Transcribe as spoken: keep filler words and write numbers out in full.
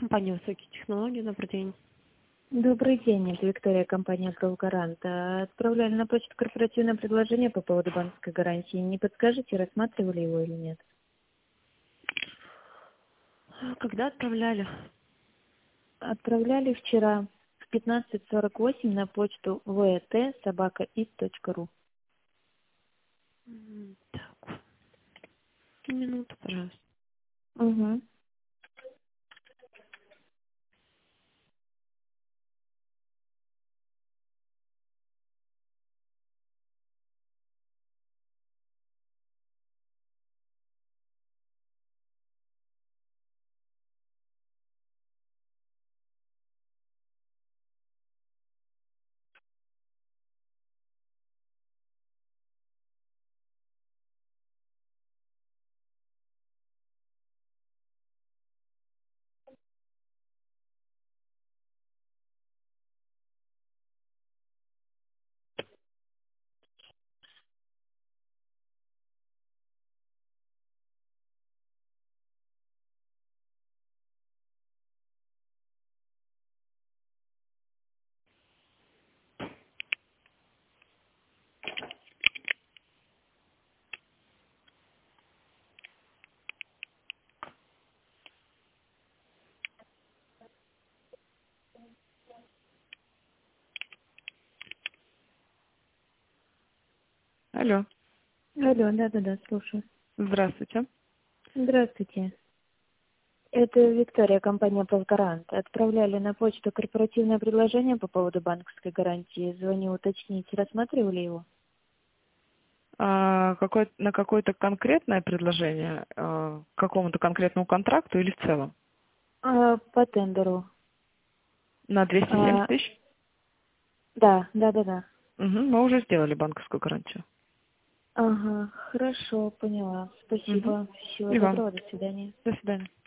Компания «Высокие технологии». Добрый день. Добрый день, это Виктория, компания «Пролгарант». Отправляли на почту корпоративное предложение по поводу банковской гарантии. Не подскажете, рассматривали его или нет? Когда отправляли? Отправляли вчера в пятнадцать сорок восемь на почту вэт собака ит точка ру. М, Так, минуту, пожалуйста. Угу. Алло, Алло, да-да-да, слушаю. здравствуйте. Здравствуйте. Это Виктория, компания «Пролгарант». Отправляли на почту корпоративное предложение по поводу банковской гарантии. Звоню уточнить, рассматривали его? А, какой, на какое-то конкретное предложение, а, к какому-то конкретному контракту или в целом? А, по тендеру. На двести семьдесят А, тысяч? да, да-да-да. Угу, мы уже сделали банковскую гарантию. Ага, хорошо, поняла. Угу. Спасибо. Всего И вам. доброго, до свидания. До свидания.